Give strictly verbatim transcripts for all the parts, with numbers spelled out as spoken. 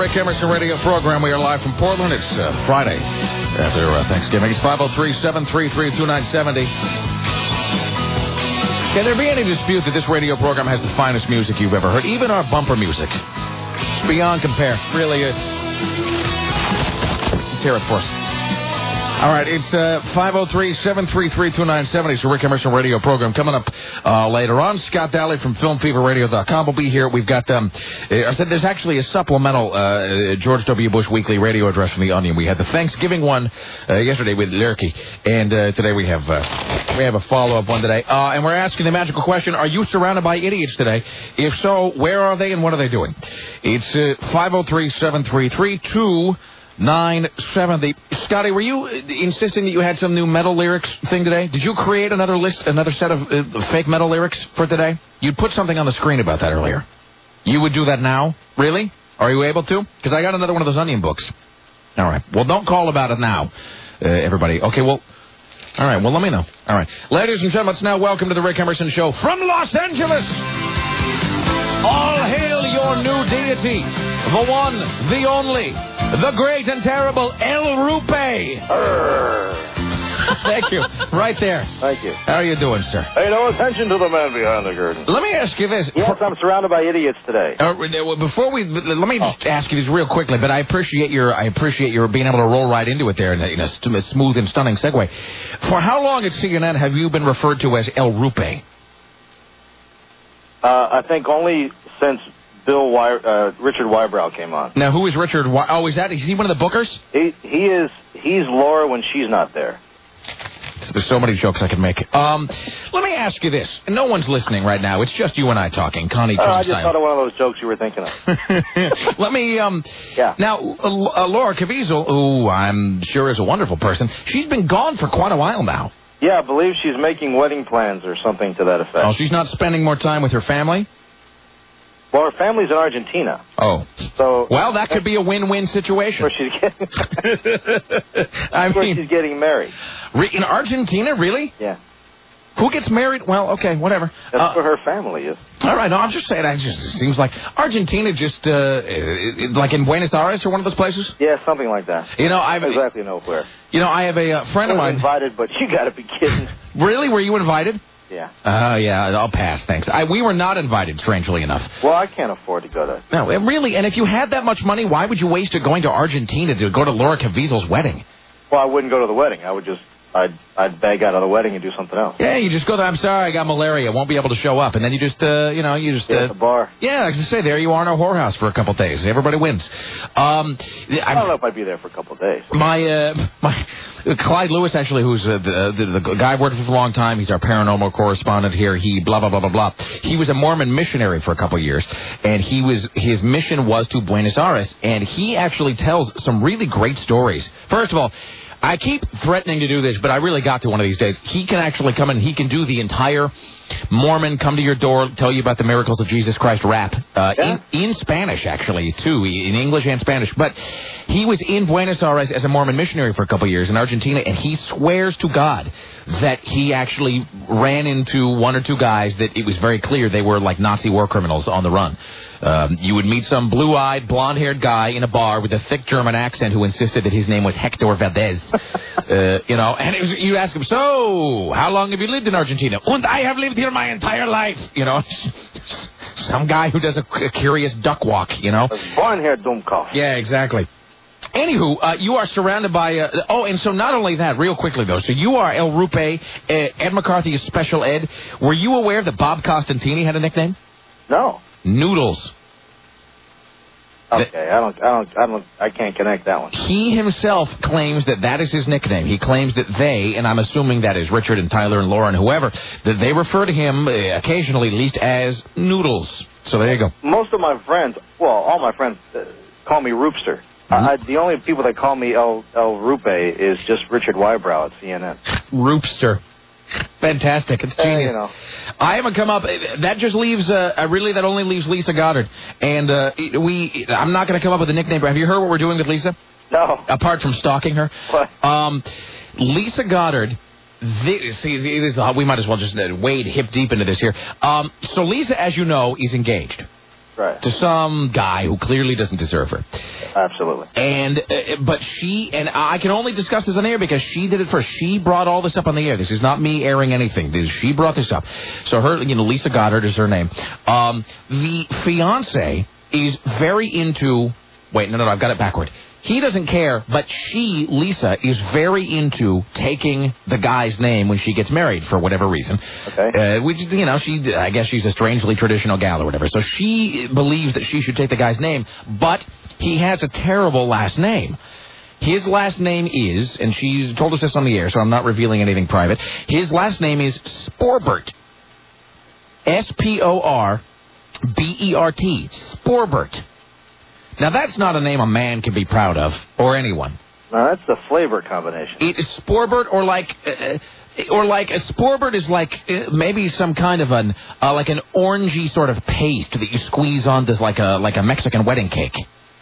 Rick Emerson radio program. We are live from Portland. It's uh, Friday after uh, Thanksgiving. It's five oh three, seven three three, two nine seven oh. Can there be any dispute that this radio program has the finest music you've ever heard? Even our bumper music. It's beyond compare. It really is. Let's hear it for us. All right, it's uh, five oh three, seven three three, two nine seven oh. It's the Rick Emerson radio program. Coming up uh, later on, Scott Daly from film fever radio dot com will be here. We've got, um, I said there's actually a supplemental uh, George W. Bush weekly radio address from The Onion. We had the Thanksgiving one uh, yesterday with Lurky, and uh, today we have uh, we have a follow-up one today. Uh, and we're asking the magical question, are you surrounded by idiots today? If so, where are they and what are they doing? It's uh, five oh three, seven three three, two nine seven oh. Scotty, were you insisting that you had some new metal lyrics thing today? Did you create another list, another set of uh, fake metal lyrics for today? You'd put something on the screen about that earlier. You would do that now? Really? Are you able to? Because I got another one of those Onion books. All right. Well, don't call about it now, uh, everybody. Okay, well, all right. Well, let me know. All right. Ladies and gentlemen, let's now welcome to the Rick Emerson Show from Los Angeles. All hail your new deity, the one, the only, the great and terrible El Rupe. Thank you. Right there. Thank you. How are you doing, sir? Hey, no attention to the man behind the curtain. Let me ask you this. Yes, For, I'm surrounded by idiots today. Uh, before we, let me just oh. ask you this real quickly, but I appreciate your, I appreciate your being able to roll right into it there in a, in a, st- a smooth and stunning segue. For how long at C N N have you been referred to as El Rupe? Uh, I think only since Bill Wy- uh, Richard Wybrow came on. Now, who is Richard? Wy- oh, is that? Is he one of the bookers? He he is. He's Laura when she's not there. So there's so many jokes I can make. Um, let me ask you this. No one's listening right now. It's just you and I talking. Connie uh, Trump I just style. thought of one of those jokes you were thinking of. Let me. Um, yeah. Now, uh, Laura Caviezel, who I'm sure is a wonderful person, she's been gone for quite a while now. Yeah, I believe she's making wedding plans or something to that effect. Oh, she's not spending more time with her family? Well, her family's in Argentina. Oh. So well, that could be a win-win situation. Where she's getting, I where mean, she's getting married. In Argentina, really? Yeah. Who gets married? Well, okay, whatever. That's uh, where her family is. All right, no, I'm just saying, it just seems like Argentina just, uh, like in Buenos Aires or one of those places? Yeah, something like that. You know, I've... exactly know where. You know, I have a uh, friend I was of mine... invited, but you got to be kidding. Really? Were you invited? Yeah. Oh, uh, yeah, I'll pass, thanks. I, we were not invited, strangely enough. Well, I can't afford to go to... No, really, and if you had that much money, why would you waste it going to Argentina to go to Laura Caviezel's wedding? Well, I wouldn't go to the wedding. I would just... I'd, I'd bag out of the wedding and do something else. Yeah, you just go there, I'm sorry, I got malaria, won't be able to show up. And then you just, uh, you know, you just... Yeah, uh, at the bar. Yeah, I was say, there you are in a whorehouse for a couple days. Everybody wins. Um, I don't know if I'd be there for a couple of days. My, uh, my, Clyde Lewis, actually, who's uh, the, the, the guy I've worked with for a long time, he's our paranormal correspondent here, he blah, blah, blah, blah, blah. He was a Mormon missionary for a couple of years, and he was, his mission was to Buenos Aires, and he actually tells some really great stories. First of all, I keep threatening to do this, but I really got to one of these days. He can actually come in, he can do the entire Mormon, come to your door, tell you about the miracles of Jesus Christ rap, uh, yeah. in, in Spanish, actually, too, in English and Spanish. But he was in Buenos Aires as a Mormon missionary for a couple of years in Argentina, and he swears to God that he actually ran into one or two guys that it was very clear they were like Nazi war criminals on the run. Um, you would meet some blue-eyed, blonde-haired guy in a bar with a thick German accent who insisted that his name was Hector Valdez. uh, you know, and it was, you ask him, so, how long have you lived in Argentina? And I have lived here my entire life. You know, some guy who does a, a curious duck walk, you know. I was born here, Dummkopf. Yeah, exactly. Anywho, uh, you are surrounded by... Uh, oh, and so not only that, real quickly, though. So you are El Rupe. Uh, Ed McCarthy is Special Ed. Were you aware that Bob Costantini had a nickname? No. Noodles. Okay, I don't, I don't, I don't, I can't connect that one. He himself claims that that is his nickname. He claims that they, and I'm assuming that is Richard and Tyler and Laura and whoever, that they refer to him uh, occasionally, at least, as Noodles. So there you go. Most of my friends, well, all my friends uh, call me Roopster. Mm-hmm. I, the only people that call me El, El Rupe is just Richard Wybrow at C N N. Roopster. Fantastic. It's genius. Uh, you know. I haven't come up. That just leaves, uh, really, that only leaves Lisa Goddard. And uh, we, I'm not going to come up with a nickname. Have you heard what we're doing with Lisa? No. Apart from stalking her? What? Um, Lisa Goddard. This, see, this, we might as well just wade hip deep into this here. Um, so Lisa, as you know, is engaged. Right. To some guy who clearly doesn't deserve her. Absolutely. And, uh, but she, and I can only discuss this on air because she did it first. She brought all this up on the air. This is not me airing anything. This, she brought this up. So her, you know, Lisa Goddard is her name. Um, the fiance is very into, wait, no, no, no, I've got it backward. He doesn't care, but she, Lisa, is very into taking the guy's name when she gets married for whatever reason. Okay. Uh, which, you know, she, I guess she's a strangely traditional gal or whatever. So she believes that she should take the guy's name, but he has a terrible last name. His last name is, and she told us this on the air, so I'm not revealing anything private. His last name is Sporbert. S P O R B E R T. Sporbert. Now, that's not a name a man can be proud of, or anyone. No, that's the flavor combination. It is Sporbert, or like, uh, or like a Sporbert is like uh, maybe some kind of an uh, like an orangey sort of paste that you squeeze onto like a like a Mexican wedding cake.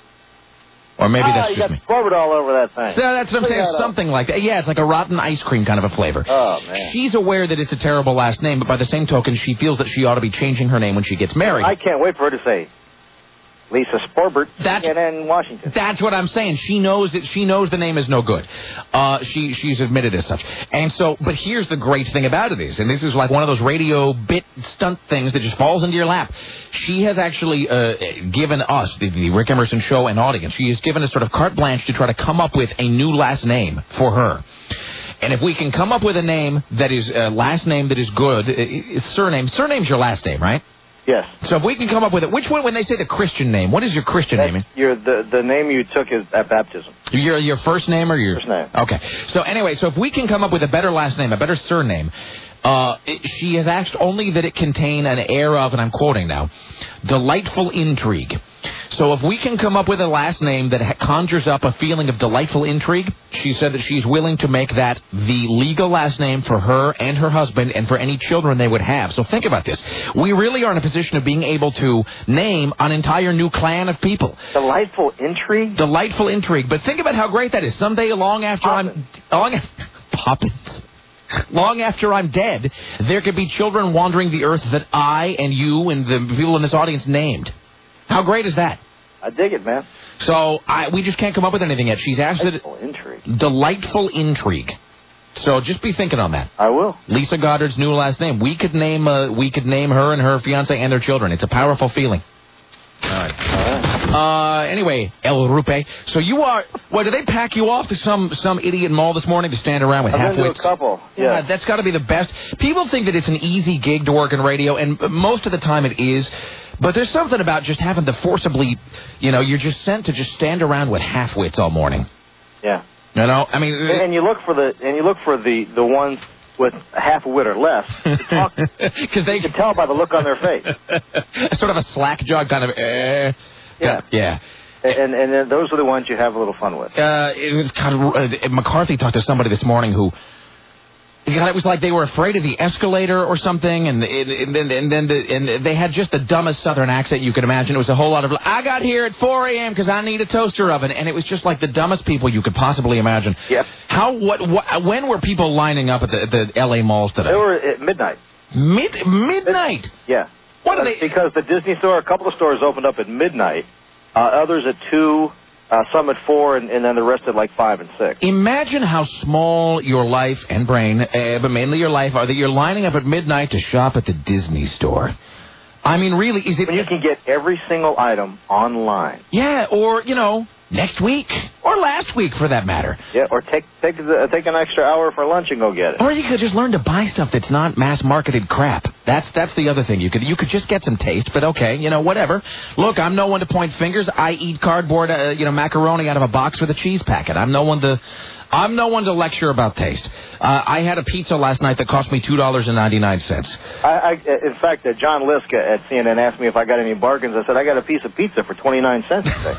Or maybe ah, that's you just got me. Sporbert all over that thing. So that's what I'm saying, that something like that. Yeah, it's like a rotten ice cream kind of a flavor. Oh, man. She's aware that it's a terrible last name, but by the same token, she feels that she ought to be changing her name when she gets married. I can't wait for her to say Lisa Sporbert That's, in Washington. That's what I'm saying. She knows that she knows the name is no good. Uh, she she's admitted as such. And so, but here's the great thing about it is, and this is like one of those radio bit stunt things that just falls into your lap. She has actually uh, given us, the, the Rick Emerson Show and audience, she has given us sort of carte blanche to try to come up with a new last name for her. And if we can come up with a name that is a uh, last name that is good, it's surname. Surname's your last name, right? Yes. So if we can come up with it, which one, when they say the Christian name, what is your Christian That's name? Your, the, the name you took is at baptism. Your your first name or your... First name. Okay. So anyway, so if we can come up with a better last name, a better surname, uh, it, she has asked only that it contain an air of, and I'm quoting now, delightful intrigue. So if we can come up with a last name that ha- conjures up a feeling of delightful intrigue, she said that she's willing to make that the legal last name for her and her husband and for any children they would have. So think about this. We really are in a position of being able to name an entire new clan of people. Delightful intrigue? Delightful intrigue. But think about how great that is. Someday, long after Poppins. I'm... Long after... Poppins. Long after I'm dead, there could be children wandering the earth that I and you and the people in this audience named. How great is that? I dig it, man. So I, we just can't come up with anything yet. She's asked it. Delightful intrigue. Delightful intrigue. So just be thinking on that. I will. Lisa Goddard's new last name. We could name uh, we could name her and her fiance and their children. It's a powerful feeling. All right. All right. Uh, anyway, El Rupe. So you are. Well, did they pack you off to some some idiot mall this morning to stand around with I've half been to wits? a couple. Yeah, Yeah. that's got to be the best. People think that it's an easy gig to work in radio, and most of the time it is. But there's something about just having to forcibly, you know, you're just sent to just stand around with half wits all morning. Yeah. You know, I mean, And you look for the and you look for the the ones with half a wit or less to talk to. because they You can tell by the look on their face. sort of a slack jawed kind of. Uh, Yeah. Yeah. And and then those are the ones you have a little fun with. Uh, it was kind of, uh, McCarthy talked to somebody this morning who, God, it was like they were afraid of the escalator or something, and it, and then and then the, and they had just the dumbest Southern accent you could imagine. It was a whole lot of, I got here at four a.m. because I need a toaster oven, and it was just like the dumbest people you could possibly imagine. Yep. How what, what when were people lining up at the, the L A malls today? They were at midnight. Mid midnight. Yeah. What are they? Because the Disney store, a couple of stores opened up at midnight, uh, others at two, uh, some at four, and, and then the rest at like five and six. Imagine how small your life and brain, uh, but mainly your life, are that you're lining up at midnight to shop at the Disney store. I mean, really, is it... When you can get every single item online. Yeah, or, you know, next week. Or last week, for that matter. Yeah, or take take the, take an extra hour for lunch and go get it. Or you could just learn to buy stuff that's not mass-marketed crap. That's that's the other thing. You could you could just get some taste, but okay, you know, whatever. Look, I'm no one to point fingers. I eat cardboard, uh, you know, macaroni out of a box with a cheese packet. I'm no one to... I'm no one to lecture about taste. Uh, I had a pizza last night that cost me two dollars and ninety-nine cents. I, I, in fact, uh, John Liska at C N N asked me if I got any bargains. I said, I got a piece of pizza for twenty-nine cents today.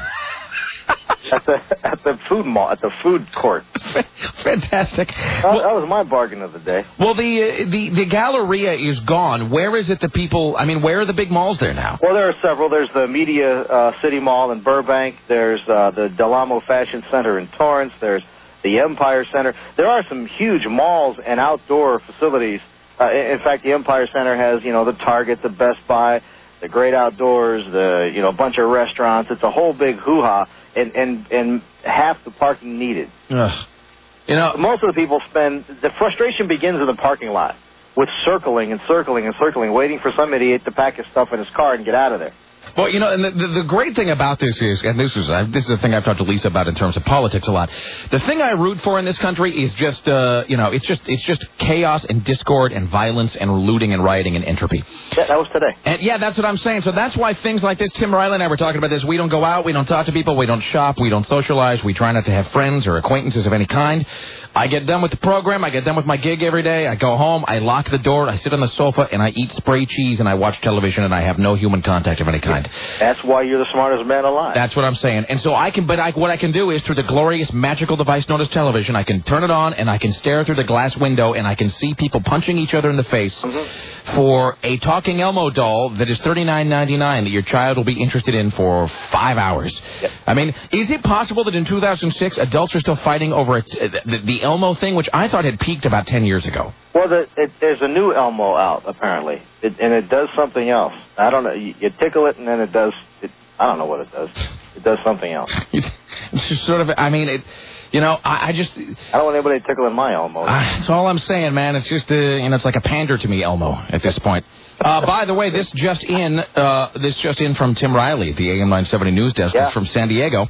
at the at the food mall, at the food court. Fantastic. That, Well, that was my bargain of the day. well the, uh, the the Galleria is gone. Where is it that people... I mean, where are the big malls there now? Well, there are several. There's the Media uh, City Mall in Burbank. There's uh, the Del Amo Fashion Center in Torrance. There's the Empire Center. There are some huge malls and outdoor facilities. Uh, in, in fact, the Empire Center has, you know, the Target, the Best Buy. the great outdoors, the, you know, bunch of restaurants. It's a whole big hoo-ha, and, and, and half the parking needed. Ugh. You know, most of the people spend, the frustration begins in the parking lot with circling and circling and circling, waiting for some idiot to pack his stuff in his car and get out of there. Well, you know, and the, the, the great thing about this is, and this is uh, this is the thing I've talked to Lisa about in terms of politics a lot. The thing I root for in this country is just, uh, you know, it's just it's just chaos and discord and violence and looting and rioting and entropy. Yeah, that was today. And yeah, that's what I'm saying. So that's why things like this, Tim Riley and I were talking about this. We don't go out, we don't talk to people, we don't shop, we don't socialize, we try not to have friends or acquaintances of any kind. I get done with the program, I get done with my gig every day, I go home, I lock the door, I sit on the sofa, and I eat spray cheese, and I watch television, and I have no human contact of any kind. That's why you're the smartest man alive. That's what I'm saying. And so I can, but I, what I can do is, through the glorious, magical device known as television, I can turn it on, and I can stare through the glass window, and I can see people punching each other in the face mm-hmm. for a talking Elmo doll that is thirty-nine ninety-nine that your child will be interested in for five hours. Yep. I mean, is it possible that in two thousand six, adults are still fighting over a, the, the Elmo thing, which I thought had peaked about ten years ago? Well, the, it, there's a new Elmo out, apparently, it, and it does something else. I don't know. You, you tickle it, and then it does, it, I don't know what it does. It does something else. It's just sort of, I mean, it, you know, I, I just... I don't want anybody tickling my Elmo. Uh, that's all I'm saying, man. It's just, uh, you know, it's like a pander to me, Elmo, at this point. Uh, by the way, this just in, uh, this just in from Tim Riley, the A M nine seventy news desk. Yeah. It's from San Diego.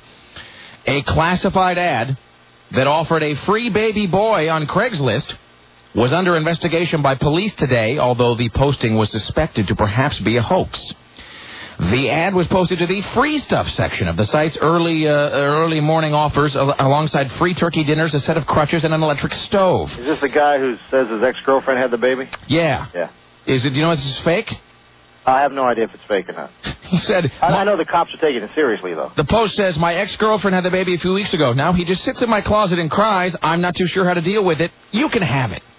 A classified ad that offered a free baby boy on Craigslist was under investigation by police today, although the posting was suspected to perhaps be a hoax. The ad was posted to the free stuff section of the site's early uh, early morning offers, al- alongside free turkey dinners, a set of crutches, and an electric stove. Is this the guy who says his ex-girlfriend had the baby? Yeah. Yeah. Is it? Do you know if this is fake? I have no idea if it's fake or not. He said... I, I know the cops are taking it seriously, though. The Post says, my ex-girlfriend had the baby a few weeks ago. Now he just sits in my closet and cries. I'm not too sure how to deal with it. You can have it.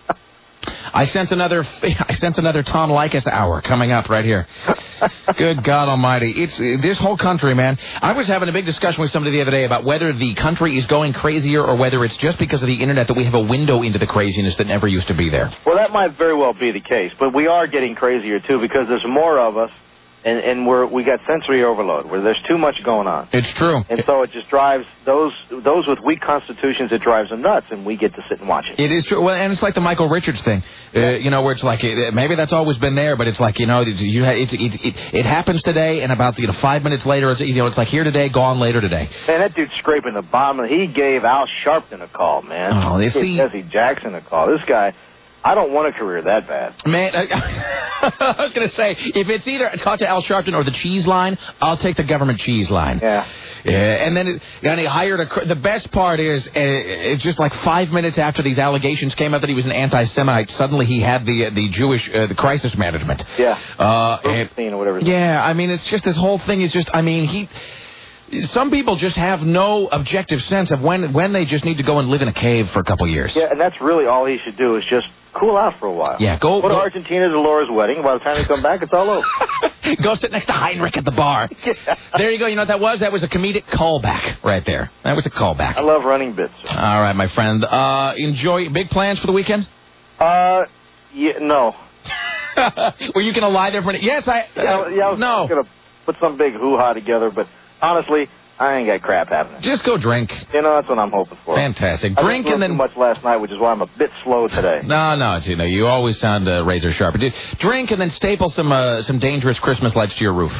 I sense another I sense another Tom Likas hour coming up right here. Good God Almighty. It's this whole country, man. I was having a big discussion with somebody the other day about whether the country is going crazier or whether it's just because of the Internet that we have a window into the craziness that never used to be there. Well, that might very well be the case, but we are getting crazier, too, because there's more of us, and, and we're, we got sensory overload, where there's too much going on. It's true. And so it just drives those those with weak constitutions, it drives them nuts, and we get to sit and watch it. It is true. Well, and it's like the Michael Richards thing, uh, you know, where it's like, uh, maybe that's always been there, but it's like, you know, it, you, it, it, it, it happens today, and about, you know, five minutes later, it's, you know, it's like here today, gone later today. Man, that dude's scraping the bottom. He gave Al Sharpton a call, man. Oh, they he see. gave Jesse Jackson a call. This guy... I don't want a career that bad. Man, I, I was going to say, if it's either talk to Al Sharpton or the cheese line, I'll take the government cheese line. Yeah. Yeah, and then it, and he hired a... The best part is, uh, it's just like five minutes after these allegations came out that he was an anti-Semite, suddenly he had the the Jewish, uh, the crisis management. Yeah. Uh, and, or whatever. Yeah, I mean, it's just, this whole thing is just, I mean, he... Some people just have no objective sense of when when they just need to go and live in a cave for a couple years. Yeah, and that's really all he should do is just cool out for a while. Yeah, go... Go to go, Argentina to Laura's wedding. By the time they come back, it's all over. Go sit next to Heinrich at the bar. Yeah. There you go. You know what that was? That was a comedic callback right there. That was a callback. I love running bits. All right, my friend. Uh, enjoy... Big plans for the weekend? Uh, yeah, no. Were you going to lie there for... Yes, I... Uh, yeah, yeah, I was no. going to put some big hoo-ha together, but... Honestly, I ain't got crap happening. Just go drink. You know, that's what I'm hoping for. Fantastic. I Drink and then... too much last night, which is why I'm a bit slow today. No, no, it's, you know, you always sound uh, razor sharp. Drink and then staple some uh, some dangerous Christmas lights to your roof.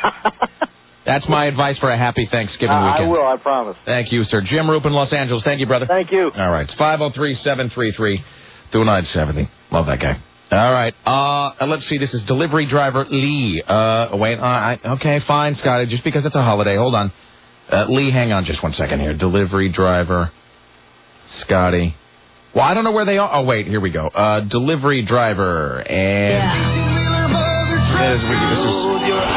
That's my advice for a happy Thanksgiving uh, weekend. I will, I promise. Thank you, sir. Jim Roop in Los Angeles. Thank you, brother. Thank you. All right. It's five oh three, seven three three, two nine seven oh. Love that guy. All right. Uh, let's see. This is delivery driver Lee. Uh, wait. Uh, I, okay, fine, Scotty. Just because it's a holiday. Hold on. Uh, Lee, hang on just one second here. Delivery driver Scotty. Well, I don't know where they are. Oh, wait. Here we go. Uh, delivery driver. And... Yeah. As we, this is...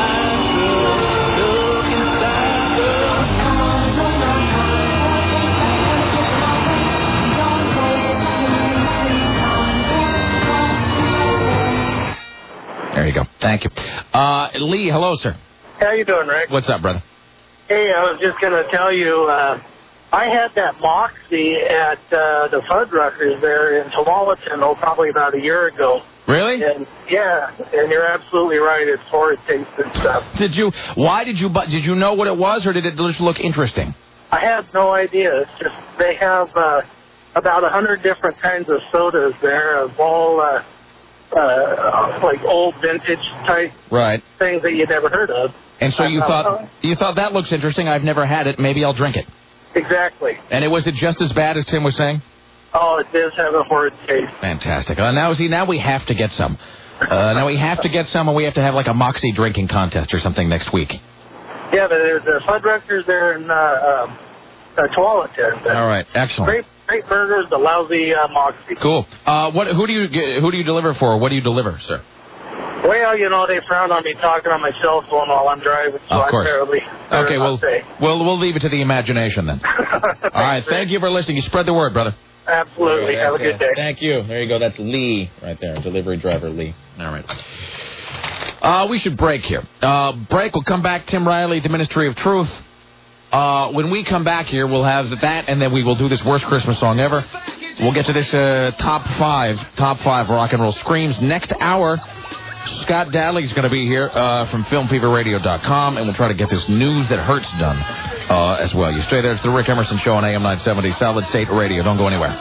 There you go. Thank you. Uh, Lee, hello, sir. How you doing, Rick? What's up, brother? Hey, I was just going to tell you, uh, I had that Moxie at uh, the Fuddruckers there in Tualatin, oh, probably about a year ago. Really? And yeah, and you're absolutely right. It's horrid taste and stuff. Did you? Why did you? bu- Did you know what it was, or did it just look interesting? I had no idea. It's just they have uh, about a hundred different kinds of sodas there, of all uh, uh, like old vintage type Right. things that you never heard of. And so you Uh, thought you thought that looks interesting. I've never had it. Maybe I'll drink it. Exactly. And it was it just as bad as Tim was saying? Oh, it does have a horrid taste. Fantastic. Uh, now, see, now we have to get some. Uh, now we have to get some, and we have to have like a Moxie drinking contest or something next week. Yeah, but there's the Fuddruckers there in uh, um, uh, Tualatin. All right, excellent. Great, great burgers, the lousy uh, Moxie. Cool. Uh, what? Who do you get- who do you deliver for? What do you deliver, sir? Well, you know, they frown on me talking on my cell phone while I'm driving, so Of I course. barely. Okay, well, well, we'll we'll leave it to the imagination then. All right, thank you for listening. You spread the word, brother. Absolutely. Have a good day. Thank you. There you go. That's Lee right there, delivery driver Lee. All right. Uh, we should break here. Uh, break. We'll come back. Tim Riley, the Ministry of Truth. Uh, when we come back here, we'll have that, and then we will do this worst Christmas song ever. We'll get to this uh, top five, top five rock and roll screams next hour. Scott Daly's going to be here uh, from film fever radio dot com, and we'll try to get this news that hurts done uh, as well. You stay there. It's the Rick Emerson Show on A M nine seventy, Solid State Radio. Don't go anywhere.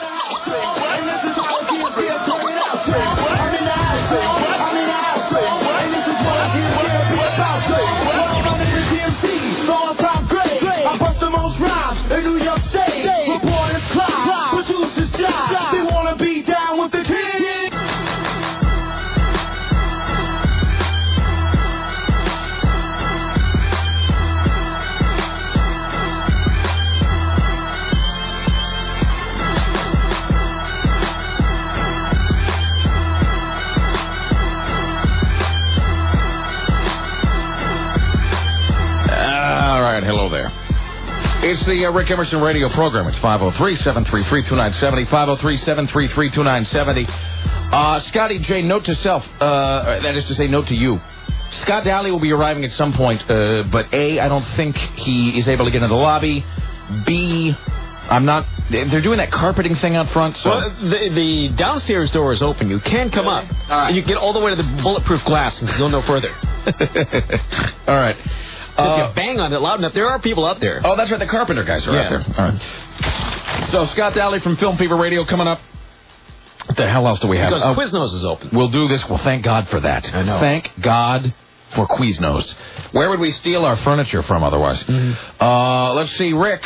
Hello there. It's the uh, Rick Emerson radio program. It's five oh three, seven three three, two nine seven oh, five oh three, seven three three, two nine seven oh. Uh, Scotty J, note to self, uh, that is to say, note to you. Scott Daly will be arriving at some point, uh, but A, I don't think he is able to get in the lobby. B, I'm not, they're doing that carpeting thing out front, so. Well, the, the downstairs door is open. You can come up. All right. And you can get all the way to the bulletproof glass and go no further. All right. So Uh, if you bang on it loud enough, there are people up there. Oh, that's right. The carpenter guys are Yeah. out there. All right. So, Scott Daly from Film Fever Radio coming up. What the hell else do we have? Because Uh, Quiznos is open. We'll do this. Well, thank God for that. I know. Thank God for Quiznos. Where would we steal our furniture from otherwise? Mm-hmm. Uh, let's see. Rick.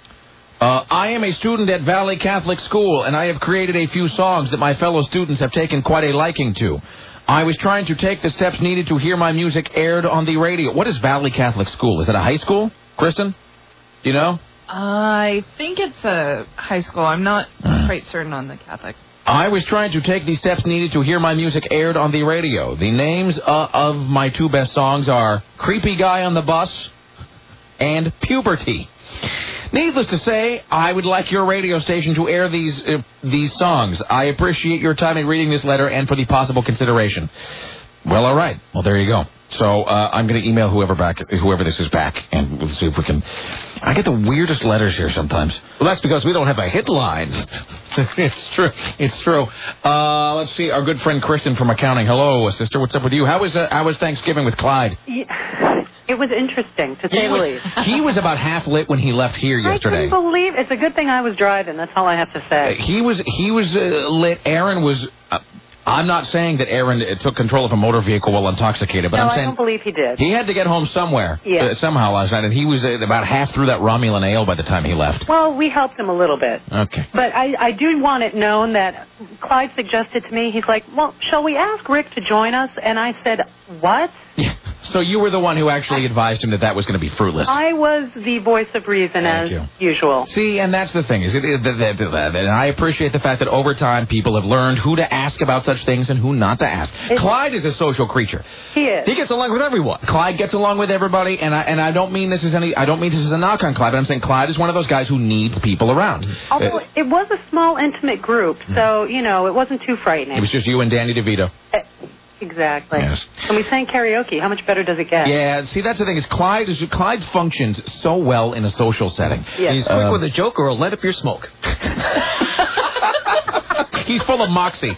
Uh, I am a student at Valley Catholic School, and I have created a few songs that my fellow students have taken quite a liking to. I was trying to take the steps needed to hear my music aired on the radio. What is Valley Catholic School? Is it a high school? Kristen? Do you know? I think it's a high school. I'm not Mm. quite certain on the Catholic. I was trying to take the steps needed to hear my music aired on the radio. The names uh, of my two best songs are Creepy Guy on the Bus and Puberty. Needless to say, I would like your radio station to air these uh, these songs. I appreciate your time in reading this letter and for the possible consideration. Well, all right. Well, there you go. So uh, I'm going to email whoever back, whoever this is back, and we'll see if we can. I get the weirdest letters here sometimes. Well, that's because we don't have a hit line. It's true. It's true. Uh, let's see. Our good friend Kristen from accounting. Hello, sister. What's up with you? How was uh, how was Thanksgiving with Clyde? Yeah, it was interesting, to say He the was, least. he was about half lit when he left here yesterday. I couldn't believe it's a good thing I was driving. That's all I have to say. He was he was uh, lit. Aaron was. Uh, I'm not saying that Aaron uh, took control of a motor vehicle while intoxicated, but no, I'm I saying don't believe he did. he had to get home somewhere Yeah. uh, somehow last night, and he was uh, about half through that Romulan ale by the time he left. Well, we helped him a little bit. Okay. But I, I do want it known that Clyde suggested to me, he's like, well, shall we ask Rick to join us? And I said, what? Yeah. So you were the one who actually advised him that that was going to be fruitless. I was the voice of reason, Thank as you. usual. See, and that's the thing. Is it, it, that, that, that, and I appreciate the fact that over time people have learned who to ask about such things and who not to ask. It's, Clyde is a social creature. He is. He gets along with everyone. Clyde gets along with everybody, and I and I don't mean this is any. I don't mean this is a knock on Clyde. But I'm saying Clyde is one of those guys who needs people around. Although Uh, it was a small, intimate group, so, you know, it wasn't too frightening. it was just you and Danny DeVito. Uh, Exactly. Yes. And we sang karaoke. How much better does it get? Yeah, see, that's the thing, is Clyde, is Clyde functions so well in a social setting. Yes. He's quick Um, with a joke or let up your smoke. He's full of moxie.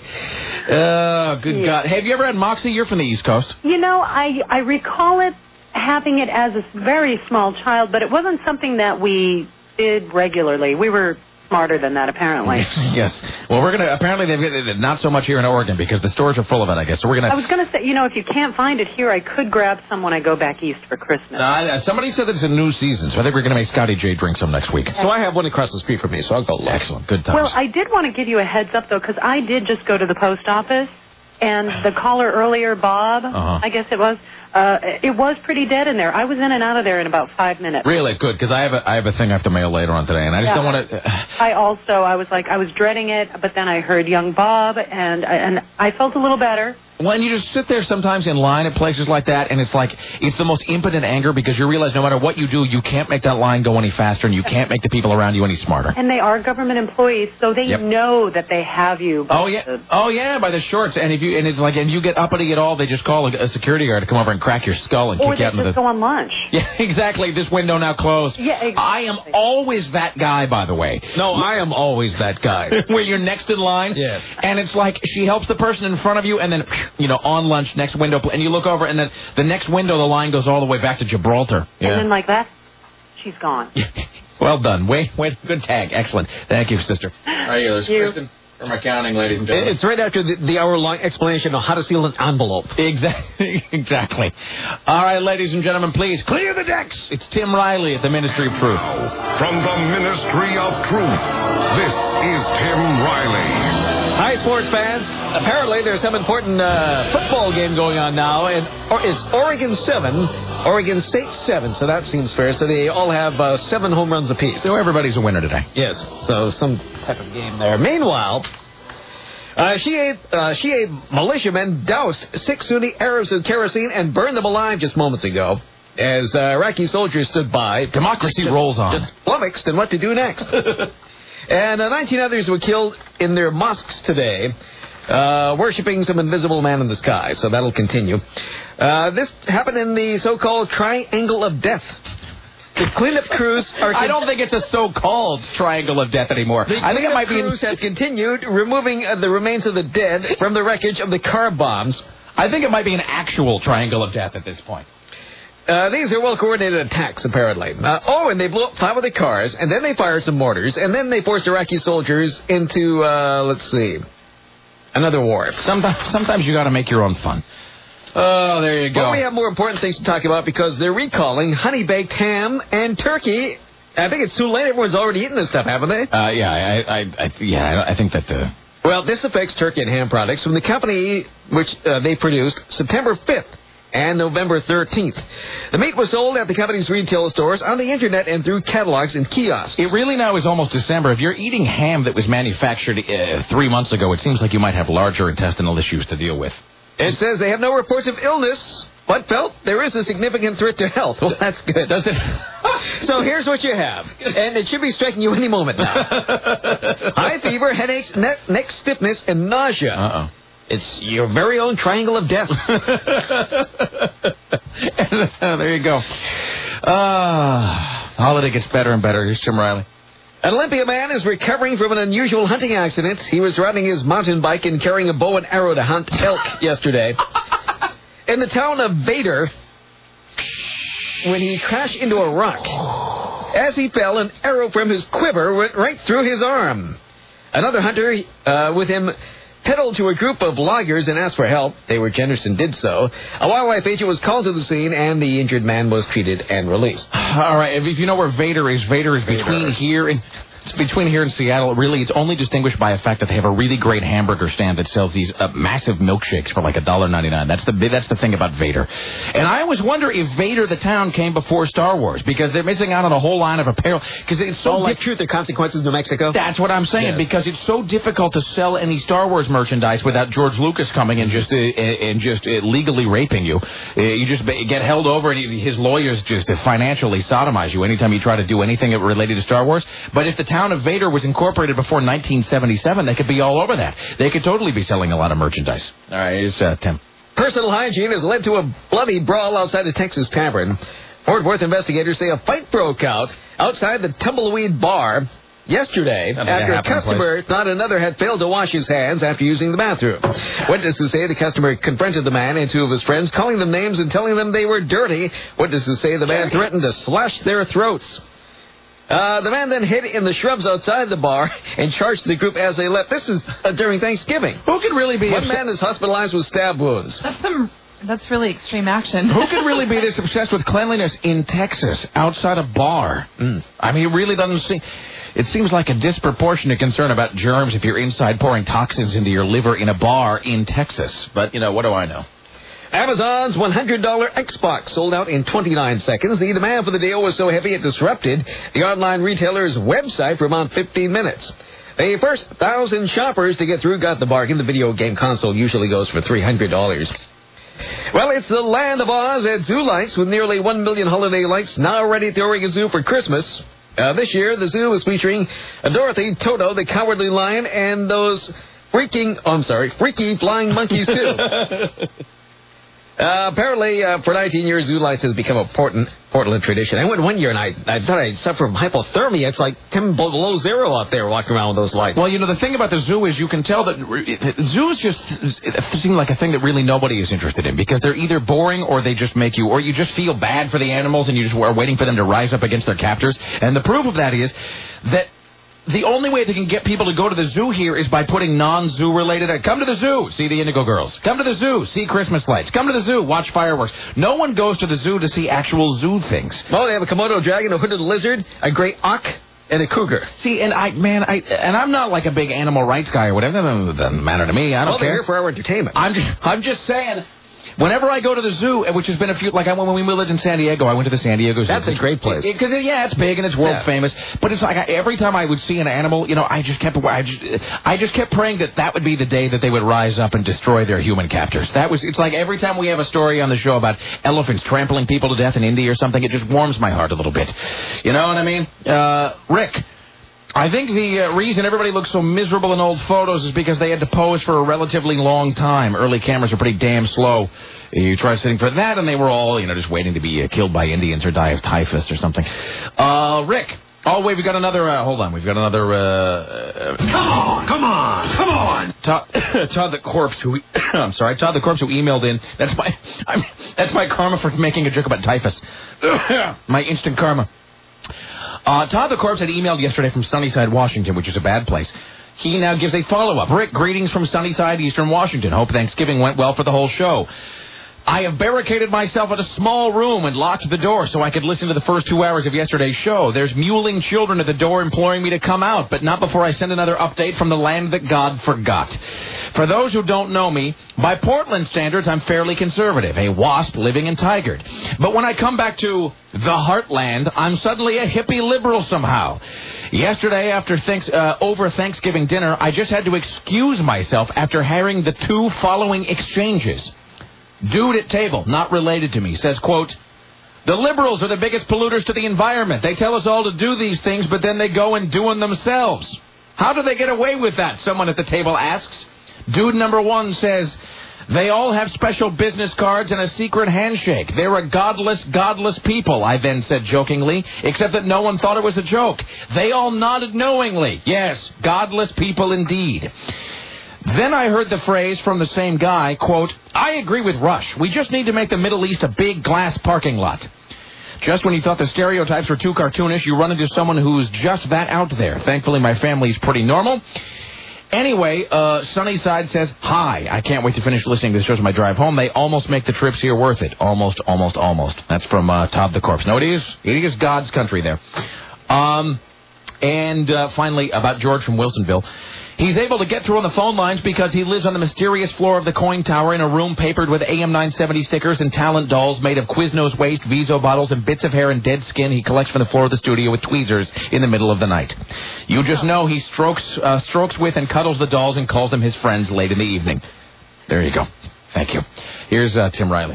Oh, good Yeah. God. Hey, have you ever had moxie? You're from the East Coast. You know, I, I recall it having it as a very small child, but it wasn't something that we did regularly. We were smarter than that, apparently. Yes. Well, we're going to, apparently they've got it not so much here in Oregon because the stores are full of it, I guess. So we're going to... I was going to say, you know, if you can't find it here, I could grab some when I go back east for Christmas. Uh, somebody said that it's a new season, so I think we're going to make Scotty J drink some next week. So I have one across the street from me, so I'll go look. Excellent. Good times. Well, I did want to give you a heads up, though, because I did just go to the post office, and the caller earlier, Bob, Uh-huh. I guess it was, uh, it was pretty dead in there. I was in and out of there in about five minutes. Really? Good, because I have a I have a thing I have to mail later on today, and I just Yeah. don't want to... I also, I was like, I was dreading it, but then I heard young Bob, and and I felt a little better. Well, and you just sit there sometimes in line at places like that, and it's like, it's the most impotent anger because you realize no matter what you do, you can't make that line go any faster, and you can't make the people around you any smarter. And they are government employees, so they Yep. know that they have you. Oh yeah, oh yeah, by the shorts. And if you and it's like, if you get uppity at all, they just call a, a security guard to come over and crack your skull and Or kick they you out into just the. go on lunch. Yeah, exactly. This window now closed. Yeah, exactly. I am always that guy, by the way. No, I am always that guy. Where you're next in line. Yes. And it's like she helps the person in front of you, and then you know on lunch, next window, and you look over, and then the next window, the line goes all the way back to Gibraltar. Yeah. And then like that, she's gone. Well done. Wait, wait, good tag. Excellent. Thank you, sister. All right, there's You. Kristen from accounting, ladies and gentlemen. It's right after the, the hour-long explanation on how to seal an envelope. Exactly. Exactly. All right, ladies and gentlemen, please clear the decks. It's Tim Riley at the Ministry of Truth. From the Ministry of Truth, this is Tim Riley. Hi, sports fans. Apparently, there's some important uh, football game going on now, and or it's Oregon seven, Oregon State seven. So that seems fair. So they all have uh, seven home runs apiece. So everybody's a winner today. Yes. So some type of game there. Meanwhile, uh, Shia, uh, Shia militiamen doused six Sunni Arabs with kerosene and burned them alive just moments ago, as uh, Iraqi soldiers stood by. Democracy just, rolls on. Just flummoxed and what to do next. And uh, nineteen others were killed in their mosques today, uh, worshipping some invisible man in the sky. So that'll continue. Uh, this happened in the so-called Triangle of Death. The cleanup crews are... I don't think it's a so-called Triangle of Death anymore. The I think it might be... crews have continued removing uh, the remains of the dead from the wreckage of the car bombs. I think it might be an actual Triangle of Death at this point. Uh, these are well-coordinated attacks, apparently. Uh, oh, and they blew up five of the cars, and then they fired some mortars, and then they forced Iraqi soldiers into, uh, let's see, another war. Sometimes, sometimes you got to make your own fun. Oh, there you go. But we have more important things to talk about because they're recalling honey-baked ham and turkey. I think it's too late. Everyone's already eaten this stuff, haven't they? Uh, yeah, I, I, I, yeah, I think that. Uh... Well, this affects turkey and ham products from the company which uh, they produced September fifth. And November thirteenth. The meat was sold at the company's retail stores, on the internet, and through catalogs and kiosks. It really now is almost December. If you're eating ham that was manufactured uh, three months ago, it seems like you might have larger intestinal issues to deal with. It says they have no reports of illness, but felt there is a significant threat to health. Well, that's good. Does it? So here's what you have, and it should be striking you any moment now. High fever, headaches, neck, neck stiffness, and nausea. Uh-oh. It's your very own Triangle of Death. There you go. Ah, uh, holiday gets better and better. Here's Tim Riley. An Olympia man is recovering from an unusual hunting accident. He was riding his mountain bike and carrying a bow and arrow to hunt elk yesterday. In the town of Vader, when he crashed into a rock. As he fell, an arrow from his quiver went right through his arm. Another hunter uh, with him pedaled to a group of loggers and asked for help. They were generous and did so. A wildlife agent was called to the scene, and the injured man was treated and released. All right, if you know where Vader is, Vader is Vader. between here and... It's between here and Seattle. Really, it's only distinguished by the fact that they have a really great hamburger stand that sells these uh, massive milkshakes for like a dollar ninety-nine. That's the that's the thing about Vader. And I always wonder if Vader the town came before Star Wars, because they're missing out on a whole line of apparel. Because it's so Oh, like diff- Truth or Consequences, New Mexico? That's what I'm saying, Yes. because it's so difficult to sell any Star Wars merchandise without George Lucas coming and just uh, and just uh, legally raping you. Uh, you just get held over, and he, his lawyers just uh, financially sodomize you anytime you try to do anything related to Star Wars. But if the town of Vader was incorporated before nineteen seventy-seven, they could be all over that. They could totally be selling a lot of merchandise. All right, here's uh, Tim. Personal hygiene has led to a bloody brawl outside a Texas tavern. Fort Worth investigators say a fight broke out outside the Tumbleweed Bar yesterday after a customer thought another had failed to wash his hands after using the bathroom. Witnesses say the customer confronted the man and two of his friends, calling them names and telling them they were dirty. Witnesses say the man threatened to slash their throats. Uh, the man then hid in the shrubs outside the bar and charged the group as they left. This is uh, during Thanksgiving. Who could really be... One man is hospitalized with stab wounds. That's some... That's really extreme action. Who could really be this obsessed with cleanliness in Texas, outside a bar? Mm. I mean, it really doesn't seem... It seems like a disproportionate concern about germs if you're inside pouring toxins into your liver in a bar in Texas. But, you know, what do I know? Amazon's one hundred dollars Xbox sold out in twenty-nine seconds. The demand for the deal was so heavy it disrupted the online retailer's website for about fifteen minutes. The first one thousand shoppers to get through got the bargain. The video game console usually goes for three hundred dollars. Well, it's the land of Oz at Zoo Lights with nearly one million holiday lights now ready to ring a zoo for Christmas. Uh, this year, the zoo is featuring Dorothy, Toto, the Cowardly Lion, and those freaking, oh, I'm sorry, freaky flying monkeys, too. Uh, apparently, uh, for nineteen years, Zoo Lights has become a Portland, Portland tradition. I went one year and I, I thought I'd suffer from hypothermia. It's like ten below zero out there walking around with those lights. Well, you know, the thing about the zoo is you can tell that zoos just seem like a thing that really nobody is interested in because they're either boring or they just make you, or you just feel bad for the animals and you just are waiting for them to rise up against their captors. And the proof of that is that the only way they can get people to go to the zoo here is by putting non-zoo related... Come to the zoo, see the Indigo Girls. Come to the zoo, see Christmas lights. Come to the zoo, watch fireworks. No one goes to the zoo to see actual zoo things. Oh, they have a Komodo dragon, a hooded lizard, a great auk, and a cougar. See, and I, man, I, and I'm not like a big animal rights guy or whatever. It doesn't matter to me. I don't well, care. They're here for our entertainment. I'm just, I'm just saying... Whenever I go to the zoo, which has been a few, like I, when we lived in San Diego, I went to the San Diego Zoo. That's a great place. Because, yeah, it's big and it's world yeah. famous. But it's like I, every time I would see an animal, you know, I just kept, I just, I just kept praying that that would be the day that they would rise up and destroy their human captors. That was, it's like every time we have a story on the show about elephants trampling people to death in India or something, it just warms my heart a little bit. You know what I mean? Uh, Rick. I think the uh, reason everybody looks so miserable in old photos is because they had to pose for a relatively long time. Early cameras are pretty damn slow. You try sitting for that, and they were all, you know, just waiting to be uh, killed by Indians or die of typhus or something. Uh, Rick. Oh, wait, we've got another, uh, hold on, we've got another, uh... uh come on, come on, come on! Todd, Todd the Corpse, who, I'm sorry, Todd the Corpse who emailed in, that's my, I'm, that's my karma for making a joke about typhus. My instant karma. Uh, Todd the Corpse had emailed yesterday from Sunnyside, Washington, which is a bad place. He now gives a follow-up. Rick, greetings from Sunnyside, Eastern Washington. Hope Thanksgiving went well for the whole show. I have barricaded myself in a small room and locked the door so I could listen to the first two hours of yesterday's show. There's mewling children at the door imploring me to come out, but not before I send another update from the land that God forgot. For those who don't know me, by Portland standards, I'm fairly conservative, a wasp living in Tigard. But when I come back to the heartland, I'm suddenly a hippie liberal somehow. Yesterday, after thanks, uh, over Thanksgiving dinner, I just had to excuse myself after hearing the two following exchanges. Dude at table, not related to me, says, quote, the liberals are the biggest polluters to the environment. They tell us all to do these things, but then they go and do them themselves. How do they get away with that? Someone at the table asks. Dude number one says, they all have special business cards and a secret handshake. They're a godless, godless people, I then said jokingly, except that no one thought it was a joke. They all nodded knowingly. Yes, godless people indeed. Then I heard the phrase from the same guy, quote, I agree with Rush. We just need to make the Middle East a big glass parking lot. Just when you thought the stereotypes were too cartoonish, you run into someone who's just that out there. Thankfully, my family's pretty normal. Anyway, uh, Sunnyside says, hi. I can't wait to finish listening to the shows on my drive home. They almost make the trips here worth it. Almost, almost, almost. That's from uh, Todd the Corpse. No, it is. It is God's country there. Um, and uh, finally, about George from Wilsonville. He's able to get through on the phone lines because he lives on the mysterious floor of the coin tower in a room papered with A M nine seventy stickers and talent dolls made of Quiznos waste, Viso bottles, and bits of hair and dead skin he collects from the floor of the studio with tweezers in the middle of the night. You just know he strokes uh, strokes with and cuddles the dolls and calls them his friends late in the evening. There you go. Thank you. Here's uh, Tim Riley.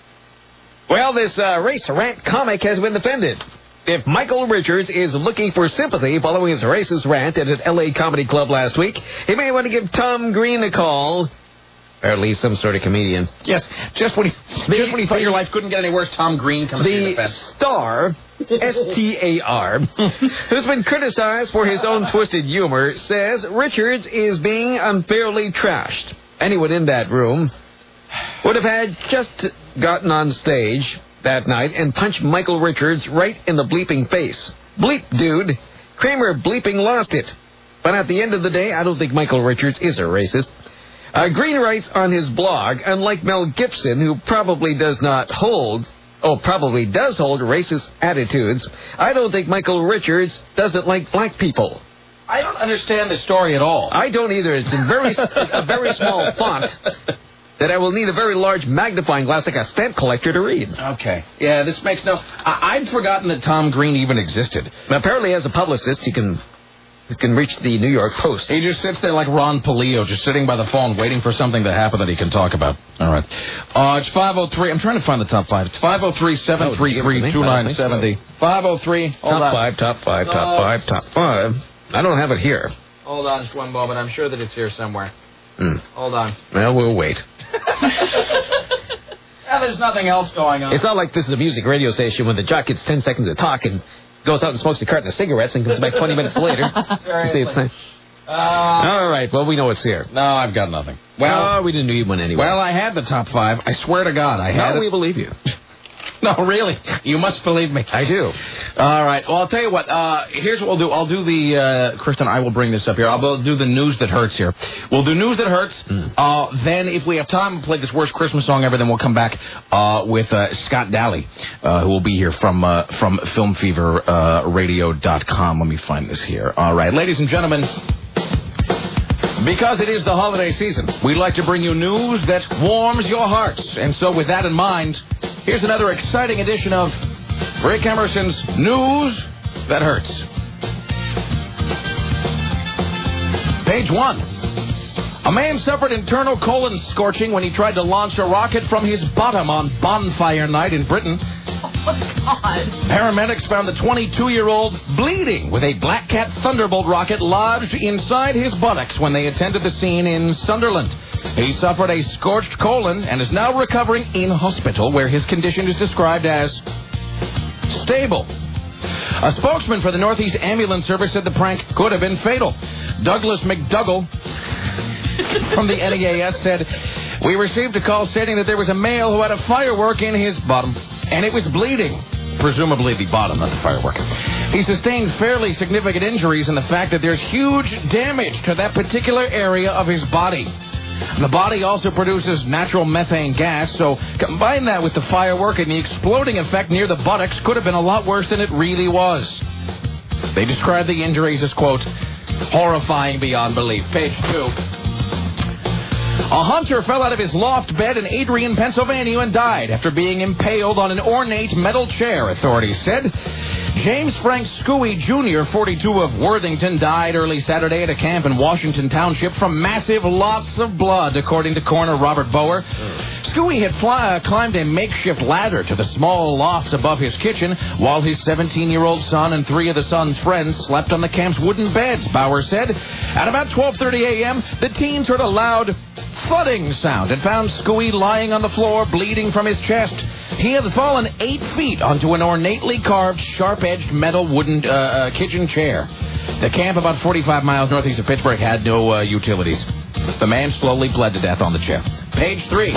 Well, this uh, race rant comic has been defended. If Michael Richards is looking for sympathy following his racist rant at an L A comedy club last week, he may want to give Tom Green a call. Apparently some sort of comedian. Yes, just when you, just when you thought your life couldn't get any worse, Tom Green comes in the The Star, S T A R, who's been criticized for his own twisted humor, says Richards is being unfairly trashed. Anyone in that room would have had just gotten on stage that night and punched Michael Richards right in the bleeping face. Bleep, dude. Kramer bleeping lost it. But at the end of the day, I don't think Michael Richards is a racist. Uh, Green writes on his blog, unlike Mel Gibson, who probably does not hold, oh, probably does hold racist attitudes, I don't think Michael Richards doesn't like black people. I don't understand the story at all. I don't either. It's in very a very small font that I will need a very large magnifying glass like a stamp collector to read. Okay. Yeah, this makes no... I- I'd forgotten that Tom Green even existed. Apparently, as a publicist, he can... You can reach the New York Post. He just sits there like Ron Palio, just sitting by the phone, waiting for something to happen that he can talk about. All right. Uh, it's five oh three. I'm trying to find the top five. It's five oh three, seven three three, two nine seven oh. five oh three. Top five, top five, top five, top five. I don't have it here. Hold on just one moment. I'm sure that it's here somewhere. Mm. Hold on. Well, we'll wait. Yeah, there's nothing else going on. It's not like this is a music radio station when the jock gets ten seconds of talk and goes out and smokes a carton of cigarettes and comes back twenty minutes later. You see, it's nice. Uh, All right, well, we know it's here. No, I've got nothing. Well, oh, we didn't need one anyway. Well, I had the top five. I swear to God, I had no, it. we believe you. No, really. You must believe me. I do. All right. Well, I'll tell you what. Uh, here's what we'll do. I'll do the... Uh, Kristen, I will bring this up here. I'll do the news that hurts here. We'll do news that hurts. Mm. Uh, then, if we have time, we'll play this worst Christmas song ever. Then we'll come back uh, with uh, Scott Daly, uh, who will be here from uh, from film fever radio dot com. Let me find this here. All right. Ladies and gentlemen... Because it is the holiday season, we'd like to bring you news that warms your hearts. And so with that in mind, here's another exciting edition of Rick Emerson's News That Hurts. Page one. A man suffered internal colon scorching when he tried to launch a rocket from his bottom on bonfire night in Britain. Oh, God. Paramedics found the twenty-two-year-old bleeding with a Black Cat Thunderbolt rocket lodged inside his buttocks when they attended the scene in Sunderland. He suffered a scorched colon and is now recovering in hospital, where his condition is described as stable. A spokesman for the Northeast Ambulance Service said the prank could have been fatal. Douglas McDougall from the N E A S said, "We received a call stating that there was a male who had a firework in his bottom, and it was bleeding." Presumably the bottom, not the firework. He sustained fairly significant injuries in the fact that there's huge damage to that particular area of his body. The body also produces natural methane gas, so combine that with the firework and the exploding effect near the buttocks could have been a lot worse than it really was. They described the injuries as, quote, horrifying beyond belief. Page two. A hunter fell out of his loft bed in Adrian, Pennsylvania, and died after being impaled on an ornate metal chair, authorities said. James Frank Scooey, Junior, forty-two, of Worthington, died early Saturday at a camp in Washington Township from massive lots of blood, according to coroner Robert Bower. Scooey had fly, uh, climbed a makeshift ladder to the small loft above his kitchen, while his seventeen-year-old son and three of the son's friends slept on the camp's wooden beds, Bower said. At about twelve thirty a.m., the teens heard a loud thudding sound and found Scooey lying on the floor, bleeding from his chest. He had fallen eight feet onto an ornately carved, sharp-edged metal wooden uh, uh, kitchen chair. The camp, about forty-five miles northeast of Pittsburgh, had no uh, utilities. The man slowly bled to death on the chair. Page three.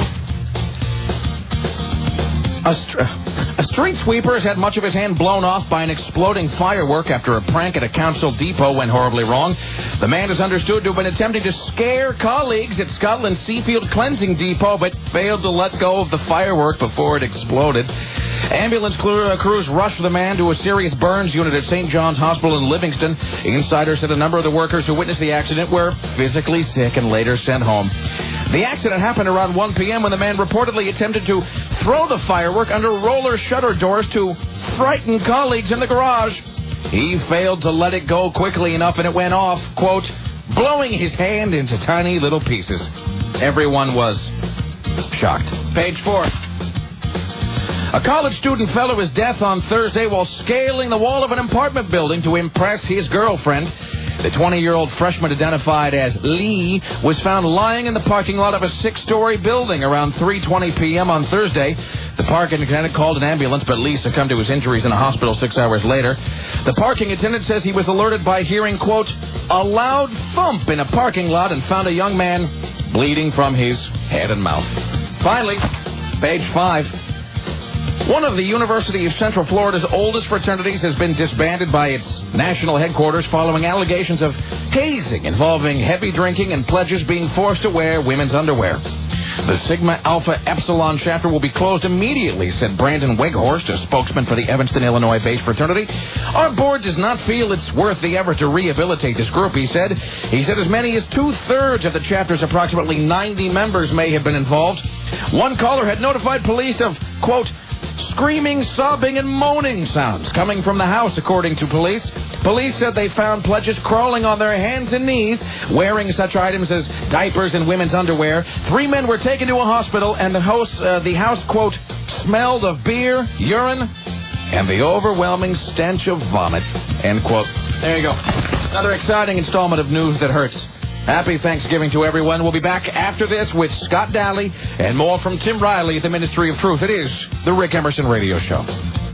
A, st- a street sweeper has had much of his hand blown off by an exploding firework after a prank at a council depot went horribly wrong. The man is understood to have been attempting to scare colleagues at Scotland's Seafield Cleansing Depot, but failed to let go of the firework before it exploded. Ambulance crews rushed the man to a serious burns unit at Saint John's Hospital in Livingston. Insiders said a number of the workers who witnessed the accident were physically sick and later sent home. The accident happened around one p.m. when the man reportedly attempted to throw the firework under roller shutter doors to frighten colleagues in the garage. He failed to let it go quickly enough and it went off, quote, blowing his hand into tiny little pieces. Everyone was shocked. Page four. A college student fell to his death on Thursday while scaling the wall of an apartment building to impress his girlfriend. The twenty-year-old freshman identified as Lee was found lying in the parking lot of a six-story building around three twenty p.m. on Thursday. The parking attendant called an ambulance, but Lee succumbed to his injuries in a hospital six hours later. The parking attendant says he was alerted by hearing, quote, a loud thump in a parking lot and found a young man bleeding from his head and mouth. Finally, page five. One of the University of Central Florida's oldest fraternities has been disbanded by its national headquarters following allegations of hazing involving heavy drinking and pledges being forced to wear women's underwear. The Sigma Alpha Epsilon chapter will be closed immediately, said Brandon Weghorst, a spokesman for the Evanston, Illinois-based fraternity. Our board does not feel it's worth the effort to rehabilitate this group, he said. He said as many as two-thirds of the chapter's approximately ninety members may have been involved. One caller had notified police of, quote, screaming, sobbing, and moaning sounds coming from the house, according to police. Police said they found pledges crawling on their hands and knees, wearing such items as diapers and women's underwear. Three men were taken to a hospital, and the house, uh, the house, quote, smelled of beer, urine, and the overwhelming stench of vomit, end quote. There you go. Another exciting installment of news that hurts. Happy Thanksgiving to everyone. We'll be back after this with Scott Daly and more from Tim Riley at the Ministry of Truth. It is the Rick Emerson Radio Show.